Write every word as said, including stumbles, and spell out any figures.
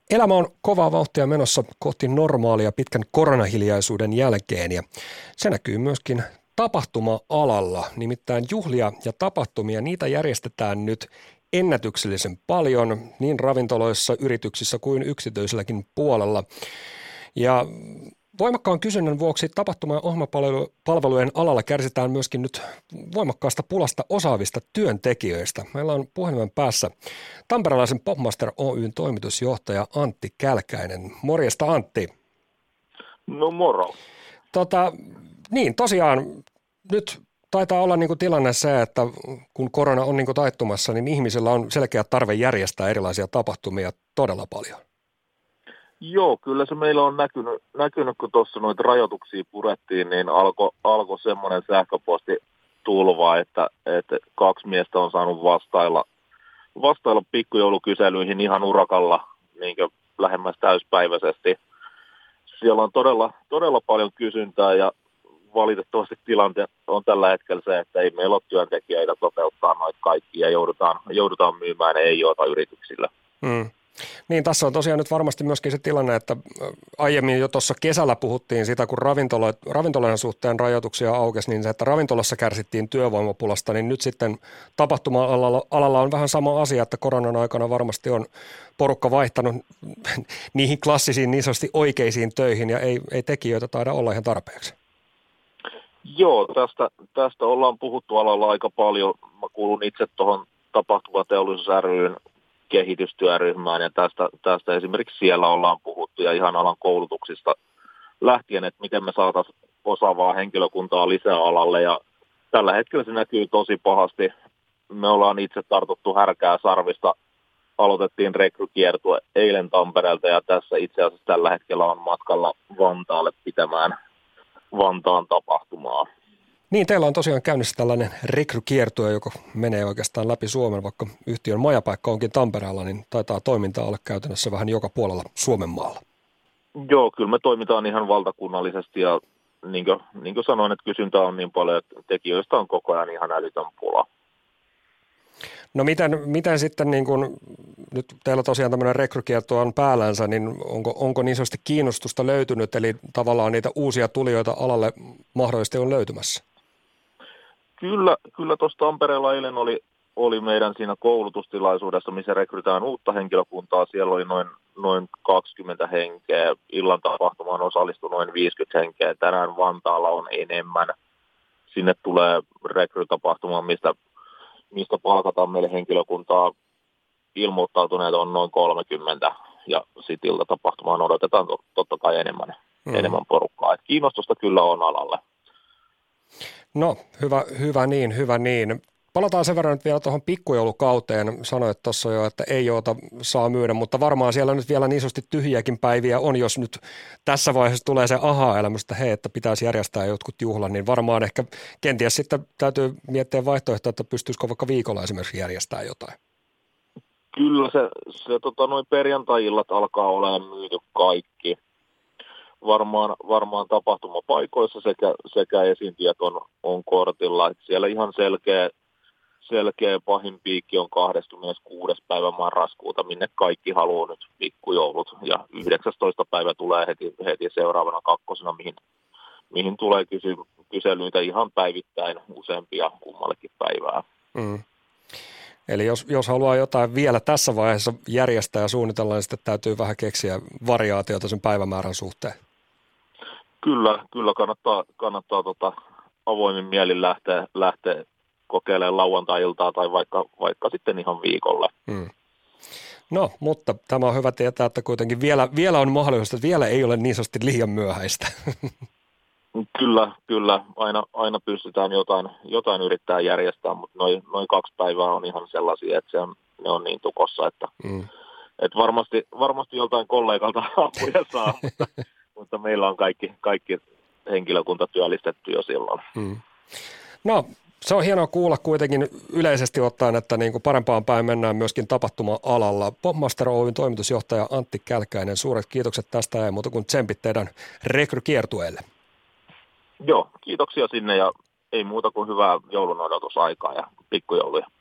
Elämä on kovaa vauhtia menossa kohti normaalia pitkän koronahiljaisuuden jälkeen ja se näkyy myöskin tapahtuma-alalla. Nimittäin juhlia ja tapahtumia, niitä järjestetään nyt ennätyksellisen paljon niin ravintoloissa, yrityksissä kuin yksityiselläkin puolella. Ja voimakkaan kysynnän vuoksi tapahtuma- ja ohjelmapalvelujen alalla kärsitään myöskin nyt voimakkaasta pulasta osaavista työntekijöistä. Meillä on puhelimen päässä tamperelaisen Popmaster Oy:n toimitusjohtaja Antti Kälkäinen. Morjesta Antti. No moro. Tota, niin tosiaan nyt taitaa olla niin kuin tilanne se, että kun korona on niin kuin taittumassa, niin ihmisillä on selkeä tarve järjestää erilaisia tapahtumia todella paljon. Joo, kyllä se meillä on näkynyt, näkynyt kun tuossa noita rajoituksia purettiin, niin alkoi alko semmoinen sähköpostitulva, että, että kaksi miestä on saanut vastailla, vastailla pikkujoulukyselyihin ihan urakalla niin kuin lähemmäs täyspäiväisesti. Siellä on todella, todella paljon kysyntää ja valitettavasti tilante on tällä hetkellä se, että ei meillä ole työntekijöitä toteuttaa noita kaikkia ja joudutaan, joudutaan myymään ei joita yrityksillä. Hmm. Niin, tässä on tosiaan nyt varmasti myöskin se tilanne, että aiemmin jo tuossa kesällä puhuttiin sitä, kun ravintola, ravintoloiden suhteen rajoituksia aukesi, niin se, että ravintolassa kärsittiin työvoimapulasta, niin nyt sitten tapahtuma-alalla alalla on vähän sama asia, että koronan aikana varmasti on porukka vaihtanut niihin klassisiin niin sanotusti oikeisiin töihin ja ei, ei tekijöitä taida olla ihan tarpeeksi. Joo, tästä, tästä ollaan puhuttu alalla aika paljon. Mä kuulun itse tuohon tapahtumateollisuus ry:n kehitystyöryhmään ja tästä, tästä esimerkiksi siellä ollaan puhuttu ja ihan alan koulutuksista lähtien, että miten me saataisiin osaavaa henkilökuntaa lisää alalle ja tällä hetkellä se näkyy tosi pahasti. Me ollaan itse tartuttu härkää sarvista, aloitettiin rekrykiertue eilen Tampereelta ja tässä itse asiassa tällä hetkellä on matkalla Vantaalle pitämään Vantaan tapahtumaa. Niin, teillä on tosiaan käynnissä tällainen rekrykiertue, joka menee oikeastaan läpi Suomen, vaikka yhtiön majapaikka onkin Tampereella, niin taitaa toimintaa olla käytännössä vähän joka puolella Suomen maalla. Joo, kyllä me toimitaan ihan valtakunnallisesti ja niin kuin, niin kuin sanoin, että kysyntää on niin paljon, että tekijöistä on koko ajan ihan älytön pula. No miten, miten sitten, niin kun, nyt teillä tosiaan tämmöinen rekrykierto on päällänsä, niin onko, onko niin sanotusti kiinnostusta löytynyt, eli tavallaan niitä uusia tulijoita alalle mahdollisesti on löytymässä? Kyllä, kyllä tuossa Tampereella eilen oli, oli meidän siinä koulutustilaisuudessa, missä rekrytään uutta henkilökuntaa. Siellä oli noin, noin kaksikymmentä henkeä. Illan tapahtumaan osallistui noin viisikymmentä henkeä. Tänään Vantaalla on enemmän. Sinne tulee rekrytapahtumaan, mistä, mistä palkataan meille henkilökuntaa. Ilmoittautuneet on noin kolmekymmentä ja sitten iltatapahtumaan odotetaan totta kai enemmän, mm. enemmän porukkaa. Et kiinnostusta kyllä on alalle. No, hyvä, hyvä niin, hyvä niin. Palataan sen verran nyt vielä tuohon pikkujoulukauteen. Sanoit tuossa jo, että ei joota saa myydä, mutta varmaan siellä nyt vielä niin sanotusti tyhjiäkin päiviä on, jos nyt tässä vaiheessa tulee se aha-elämys, että hei, että pitäisi järjestää jotkut juhlan, niin varmaan ehkä kenties sitten täytyy miettiä vaihtoehtoa, että pystyisikö vaikka viikolla esimerkiksi järjestää jotain. Kyllä se, se tota, noin perjantai-illat alkaa olemaan myyty kaikki. Varmaan, varmaan tapahtumapaikoissa sekä, sekä esiintyjät on, on kortilla. Et siellä ihan selkeä, selkeä pahin piikki on kahdeskymmeneskuudes päivä marraskuuta, minne kaikki haluaa nyt pikkujoulut. Ja yhdeksästoista päivä tulee heti, heti seuraavana kakkosena, mihin, mihin tulee kysy, kyselyitä ihan päivittäin useampia kummallekin päivää. Mm. Eli jos, jos haluaa jotain vielä tässä vaiheessa järjestää ja suunnitella, niin sitten täytyy vähän keksiä variaatiota sen päivämäärän suhteen. Kyllä, kyllä kannattaa, kannattaa tota avoimin mielin lähteä, lähteä kokeilemaan lauantai-iltaa tai vaikka, vaikka sitten ihan viikolle. Hmm. No, mutta tämä on hyvä tietää, että kuitenkin vielä, vielä on mahdollista, että vielä ei ole niin sanotusti liian myöhäistä. Kyllä, kyllä. Aina, aina pystytään jotain, jotain yrittää järjestää, mutta noin noi kaksi päivää on ihan sellaisia, että se on, ne on niin tukossa, että, hmm. että varmasti, varmasti joltain kollegalta apuja saa, mutta mutta meillä on kaikki, kaikki henkilökunta työllistetty jo silloin. Hmm. No, se on hienoa kuulla kuitenkin yleisesti ottaen, että niin kuin parempaan päin mennään myöskin tapahtuma-alalla. Popmaster Oyn toimitusjohtaja Antti Kälkäinen, suuret kiitokset tästä ja muuta kuin tsempit teidän rekrykiertueelle. Joo, kiitoksia sinne ja ei muuta kuin hyvää joulun odotusaikaa ja pikkujouluja.